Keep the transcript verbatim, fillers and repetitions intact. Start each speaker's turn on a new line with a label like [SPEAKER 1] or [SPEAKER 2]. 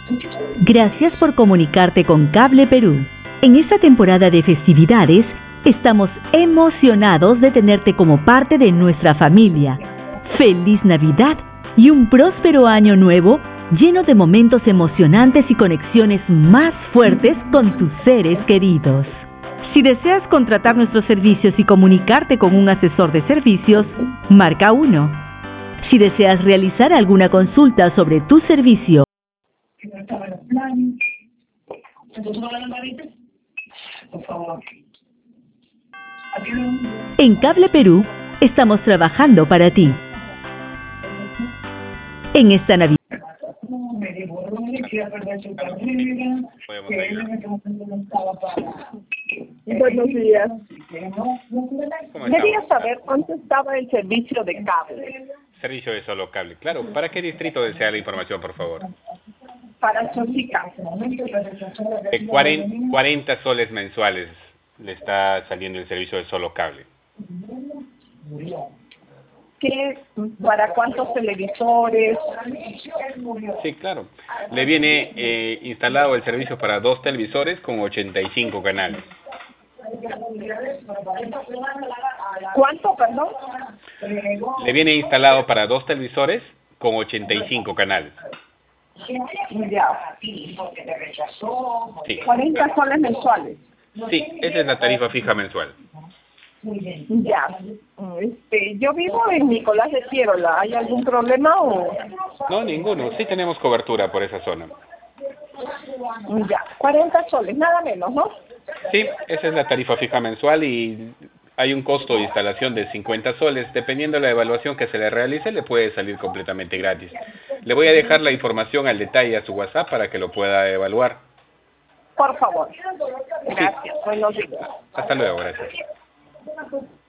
[SPEAKER 1] Gracias por comunicarte con Cable Perú. En esta temporada de festividades, estamos emocionados de tenerte como parte de nuestra familia. ¡Feliz Navidad y un próspero año nuevo lleno de momentos emocionantes y conexiones más fuertes con tus seres queridos! Si deseas contratar nuestros servicios y comunicarte con un asesor de servicios, marca uno. Si deseas realizar alguna consulta sobre tu servicio, en Cable Perú estamos trabajando para ti. En esta Navidad.
[SPEAKER 2] Buenos días.
[SPEAKER 3] ¿Cómo
[SPEAKER 2] Quería
[SPEAKER 3] estamos?
[SPEAKER 2] saber cuánto estaba el servicio de cable
[SPEAKER 3] Servicio de solo cable. Claro, ¿para qué distrito desea la información, por favor?
[SPEAKER 2] para Chosica.
[SPEAKER 3] De cuarenta soles mensuales le está saliendo el servicio de solo cable.
[SPEAKER 2] ¿Qué, ¿Para cuántos televisores?
[SPEAKER 3] Sí, claro. Le viene eh, instalado el servicio para dos televisores con ochenta y cinco canales.
[SPEAKER 2] ¿Cuánto, perdón?
[SPEAKER 3] Le viene instalado para dos televisores con ochenta y cinco canales.
[SPEAKER 2] Ya.
[SPEAKER 3] Sí,
[SPEAKER 2] cuarenta soles mensuales.
[SPEAKER 3] sí, esa es la tarifa fija mensual.
[SPEAKER 2] Ya. Este, yo vivo en Nicolás de Piérola. ¿Hay algún problema o...?
[SPEAKER 3] No, ninguno. Sí tenemos cobertura por esa zona.
[SPEAKER 2] Ya. cuarenta soles, nada menos, ¿no?
[SPEAKER 3] Sí, esa es la tarifa fija mensual y hay un costo de instalación de cincuenta soles. Dependiendo de la evaluación que se le realice, le puede salir completamente gratis. Le voy a dejar la información al detalle a su WhatsApp para que lo pueda evaluar.
[SPEAKER 2] Por favor. Gracias. Buenos días.
[SPEAKER 3] Hasta luego, gracias.